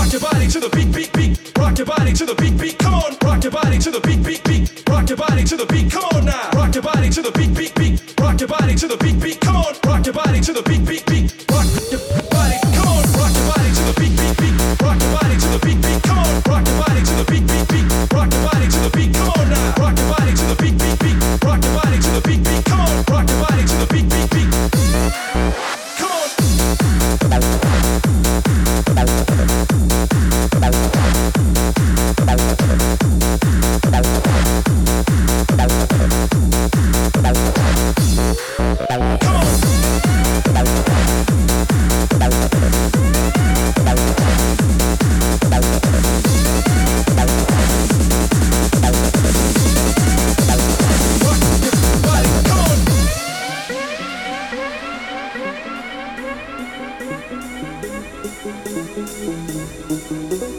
Rock your body to the beat, beat, beat. Rock your body to the beat, beat. Come on, rock your body to the beat, beat, beat. Rock your body to the beat. Come on now, rock your body to the beat, beat, beat. Rock your body to the beat, beat. Come on, rock your body to the beat, beat, beat. Rock your body, come on, rock your body to the beat, beat, beat. Rock your body to the beat, beat. Come on, rock your body to the beat, beat, beat. Rock your body to the beat. Come on now, rock your body to the beat, beat, beat. Rock your body to the beat, beat. Come on, rock your body to the beat, beat, beat. Come on. Come on.